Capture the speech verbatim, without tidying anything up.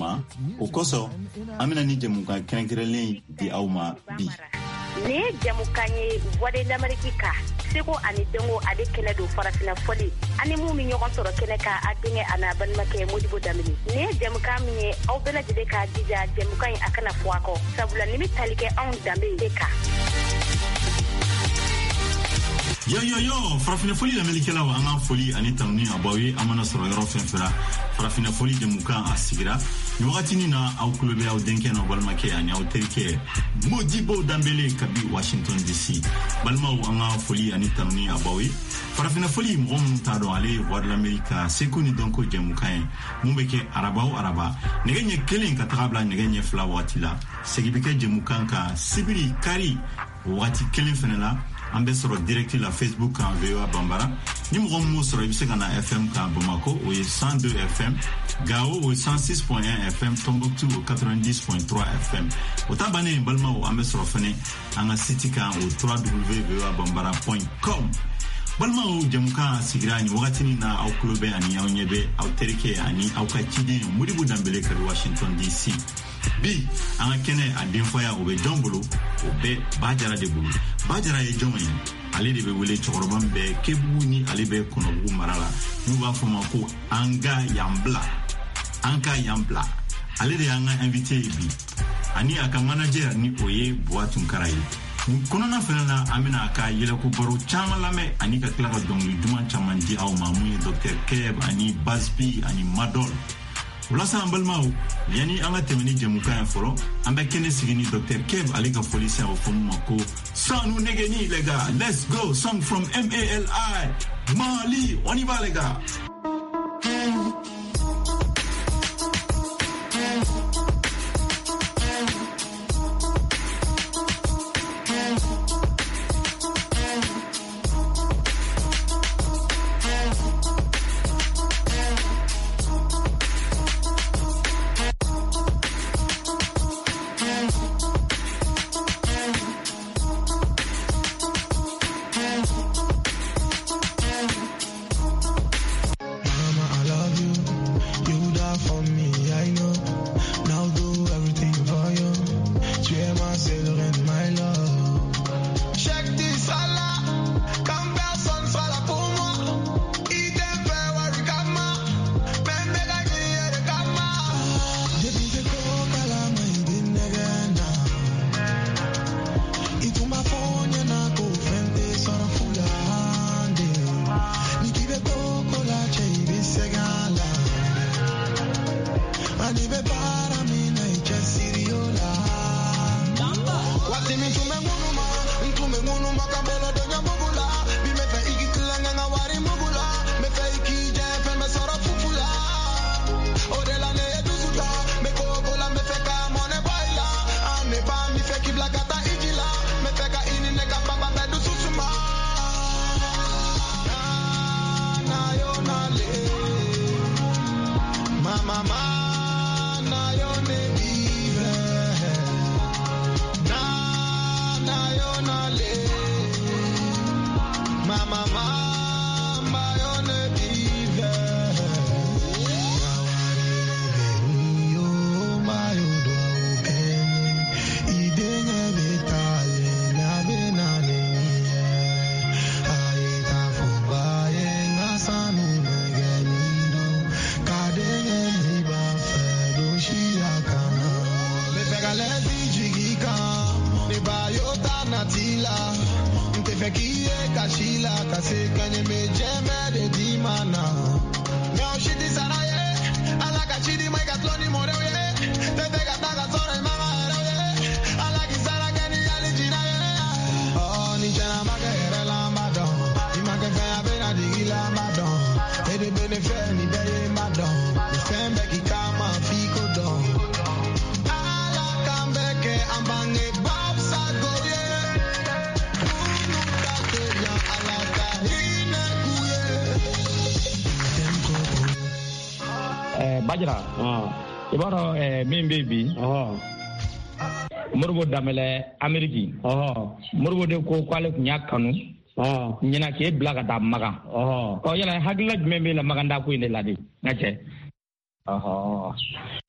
ma o koso amina ni jamukan kɛrɛnkɛrɛnlen di aw ma bi. Ne jamukan ye voix de l'Amérique ka seko ani dengo ale kɛnɛ don farafina fɔli ani mu mi ɲɔgɔn sɔrɔ kɛnɛ ka a denkɛ ana balimakɛ Modibo Damini. Ne jamukan min ye aw bɛɛ lajɛlen ka dija jamukan in a kana fɔ a kɔ sabula ni bɛ tali kɛ anw danbe de kan. Yo yo yo farafina foli lamɛnnikɛlaw an ka foli ani tanuni a b'aw ye an mana sɔrɔ yɔrɔ fɛn fɛn la farafina foli jamukan a sigira ni wagatini na aw kulo bɛ aw denkɛ n'aw balimakɛ ani aw terikɛ Modibo Dambele kabi Washington D C balimaw an ka foli ani tanuni a b'aw ye farafina foli mɔgɔ minnu t'a dɔn ale ye voix de l'Amérique seko ni dɔnko jamukan ye mun bɛ kɛ araba o araba nɛgɛ ɲɛ kelen ka taga bila nɛgɛ ɲɛ fila wagati la segi bɛ kɛ jamukan kan sibiri kari wagati kelen fɛnɛ la an bɛ sɔrɔ direct la Facebook kan V O A Bambara ni mɔgɔ minnu sɔrɔ i bɛ se ka na F M kan Bamako o ye cent deux F M Gao o ye cent six point un F M Tombouctou o quatre-vingt-dix point trois F M o ta bannen balimaw an bɛ sɔrɔ fɛnɛ an ka site kan o w w w point v o a bambara point com balimaw jamukan sigira ni wagatini na aw kulo bɛ ani aw ɲɛ bɛ aw terikɛ ani aw ka ciden Modibo Dambele kabi Washington D C bi an ka kɛnɛ a denfaya o bɛ jɔn bolo o bɛ Bajara de bolo Bajara ye jɔn ye ale de bɛ wele cɛkɔrɔba min bɛ Kebugu ni ale bɛ Kɔnɔbugu mara la n'u b'a fɔ ma ko an ka yan bila an ka yan bila ale de y'an ka invité ye bi ani a ka manager ni o ye Buwa Tunkara ye nin kɔnɔna fɛnɛ na an bɛna a ka yɛlɛko baro caman lamɛn ani ka tila ka dɔnkili duman caman di aw ma mun ye Docteur Keb ani Bazpi ani Madol Walasa an balimaw yani an ka tɛmɛ ni jamukan ye fɔlɔ an bɛ kɛnɛ sigi ni Docteur Keb ale ka foli se a fɔ mu ma ko sanu negeni les gars let's go song from M A L I Mali on y va les gars. Bajara i b'a dɔn min bɛ bi Modibo Dambele Ameriki Modibo de ko k'ale tun y'a kanu ɲinan k'e bila ka taa Makan ɔ yala hakilila jumɛn b'e la Makan da ko in de la de n ka cɛ